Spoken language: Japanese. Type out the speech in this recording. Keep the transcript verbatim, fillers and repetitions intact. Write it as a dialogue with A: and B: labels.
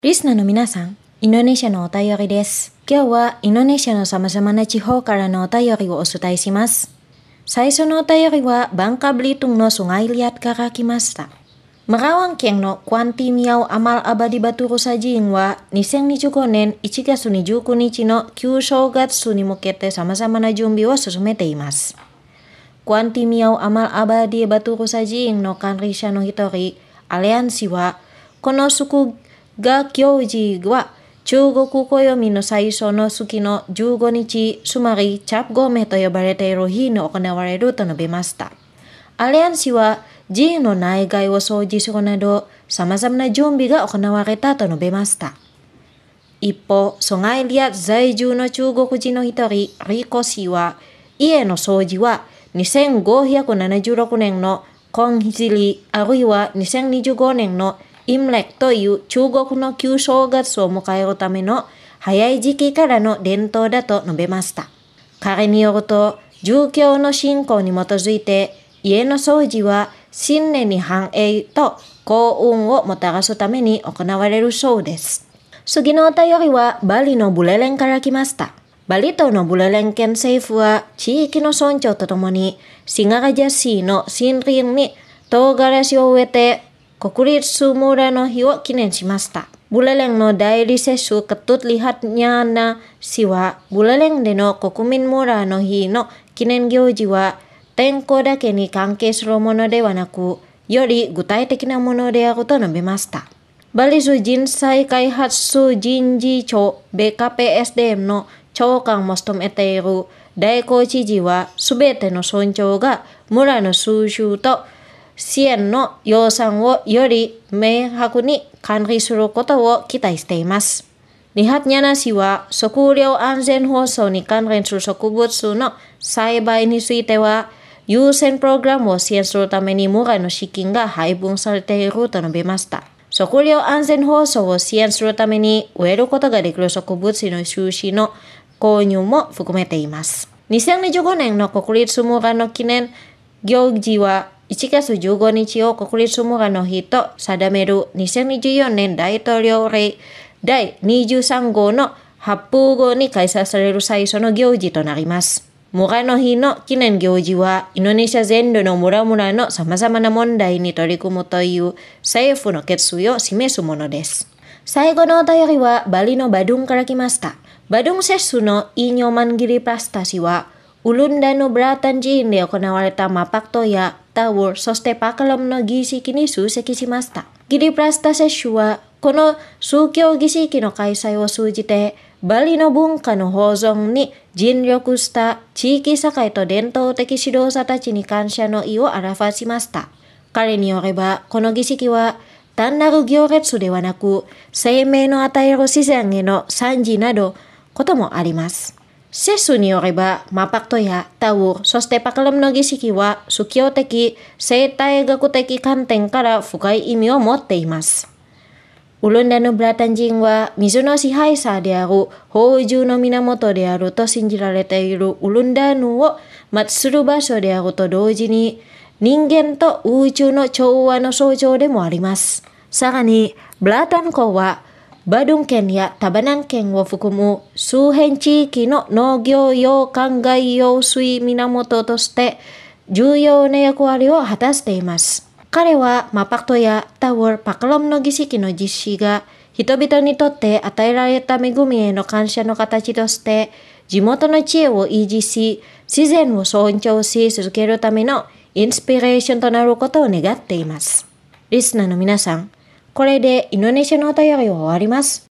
A: リスナーの皆さん、インドネシアのお便りです。今日はインドネシアの様々な地方からのお便りをお伝えします。最初のお便りはバンカブリトゥンのSungai Liatから来ました。Merawang Keng no Kwanti Miao Amal Abadi Baturo Sajing waにせんにじゅうごねんいちがつにじゅうくにちの旧正月に向けて様々な準備を進めています。Kwanti Miao Amal Abadi Baturo Sajingの管理者の一人、アレアンシは、この祝が行事は中国暦の最初の月のじゅうごにち、つまりチャプゴメと呼ばれている日に行われると述べました。アレアン氏は寺院の内外を掃除するなど様々な準備が行われたと述べました。一方、ソガイリア在住の中国人の一人、リコ氏は家の掃除はにせんごひゃくななじゅうろくねんのコンヒジリあるいはにせんにじゅうごねんのイムレクという中国の旧正月を迎えるための早い時期からの伝統だと述べました。彼によると、儒教の信仰に基づいて家の掃除は新年に繁栄と幸運をもたらすために行われるそうです。次のお便りはバリのブレレンから来ました。バリ島のブレレン県政府は地域の村長とともにシガラジャシーの森林に唐辛子を植えて国立村の日を記念しました。ブレレンの大理石ketut lihatnya na siwaブレレンでの国民村の日の記念行事は天候だけに関係するものではなく、より具体的なものであると述べました。バリ州人災開発人事庁 ビーケーピーエスディーエム の長官も務めている大高知事は、すべての村長が村の収集と支援の予算をより明白に管理することを期待しています。リハトニャナ氏は食料安全保障に関連する植物の栽培については優先プログラムを支援するために村の資金が配分されていると述べました。食料安全保障を支援するために植えることができる植物の収支の購入も含めています。にせんにじゅうごねんの国立村の記念行事はいちがつじゅうごにちを国立村の日と定めるにせんにじゅうよねん大統領令だいにじゅうさんごうの発布後に開催される最初の行事となります。村の日の記念行事はインドネシア全土の村々の様々な問題に取り組むという政府の決意を示すものです。最後のお便りはバリのバドゥンから来ました。バドゥンセスのイニョマンギリプラスタ氏はウルンダのブラタン寺院で行われたマパクトやタワー、そしてパカラムの儀式に出席しました。ギリプラスタセッシュは、この宗教儀式の開催を通じて、バリの文化の保存に尽力した地域社会と伝統的指導者たちに感謝の意を表しました。彼によれば、この儀式は単なる行列ではなく、生命の与える自然への賛辞などこともあります。セスによれば、マパクトやタウル、そしてパカラムの儀式は宗教的、生態学的観点から深い意味を持っています。ウルンダのブラタン人は水の支配者である豊穣の源であると信じられているウルンダヌを祀する場所であると同時に、人間と宇宙の調和の象徴でもあります。さらに、ブラタン湖はバドゥン県やタバナン県を含む周辺地域の農業用灌漑用水源として重要な役割を果たしています。彼はマパクトやタワー、パカラムの儀式の実施が人々にとって与えられた恵みへの感謝の形として地元の知恵を維持し、自然を尊重し続けるためのインスピレーションとなることを願っています。リスナーの皆さん、これでインドネシアのお便りは終わります。